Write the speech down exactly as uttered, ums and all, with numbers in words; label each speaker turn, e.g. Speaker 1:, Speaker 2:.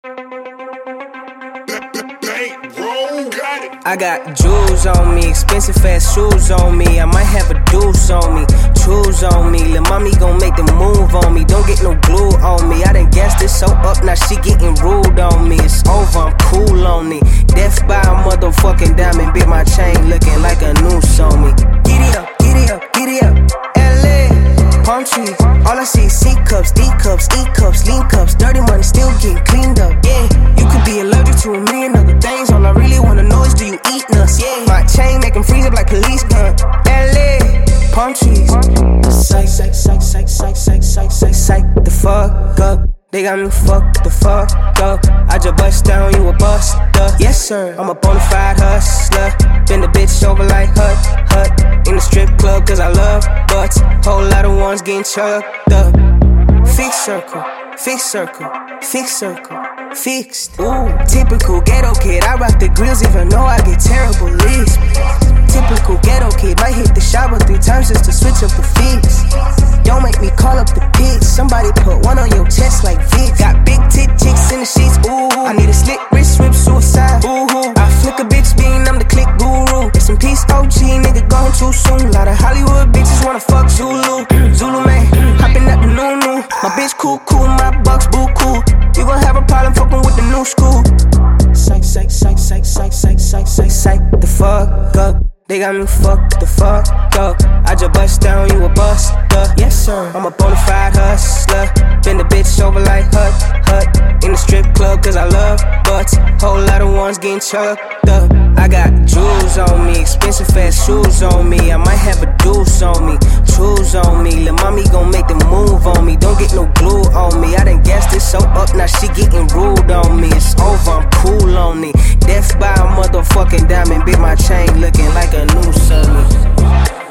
Speaker 1: I got jewels on me, expensive fast shoes on me. I might have a deuce on me, choose on me. Lil' mommy gon' make the move on me. Don't get no glue on me. I done gassed it so up, now she getting rude on me. It's over, I'm cool on it. Death by a motherfucking diamond, bit my chain looking like a noose on me. Giddy up, giddy up, giddy up, L A. Palm trees, all I see is C cups, D cups, E cups, lean cups. Dirty money still getting cleaned up, yeah. You could be allergic to a million other things. All I really wanna know is do you eat nuts, yeah. My chain make them freeze up like police gun, L A. Palm trees, psych, psych, psych, psych, psych, psych, psych, psych, psych the fuck up. They got me fucked the fuck up. I just bust down, you a buster. Yes sir, I'm a bonafide hustler. Bend the bitch over like hut, hut. In the strip club cause I love butts. Whole lot of ones getting chucked up. Fixed circle, fixed circle, fixed circle, fixed. Ooh, typical ghetto kid. I rock the grills even though I get terrible leads. Typical ghetto kid. Might hit the shower three times just to switch up the fix. Don't make me call up the pigs. Somebody put one on your chest like Vicks. Got big tit chicks in the sheets. Ooh, I need a slick wrist whip suicide. Ooh, I flick a bitch bean. I'm the click guru. Rest in peace O G, nigga gone too soon. Lot of Hollywood bitches wanna fuck Zulu. Zulu man, hopping at the new new. My bitch cool cool, my bucks boo cool. You gon' have a problem fucking with the new school. Psych, psych, psych, psych, psych, psych, psych, psych, psych the fuck up. They got me fucked the fuck up. I just bust down, you a buster. Yes sir, I'm a bonafide hustler. Bend the bitch over like hut, hut. In the strip club cause I love butts. Whole lot of ones getting chucked up. I got jewels on me, expensive fast shoes on me. I might have a deuce on me, choose on me. Lil' mommy gon' make the move on me. Don't get no glue on me. I done gassed it so up, now she getting rude on me. It's over, I'm cool on it. Death by a motherfucking diamond, bit my chain looking like a noose on me.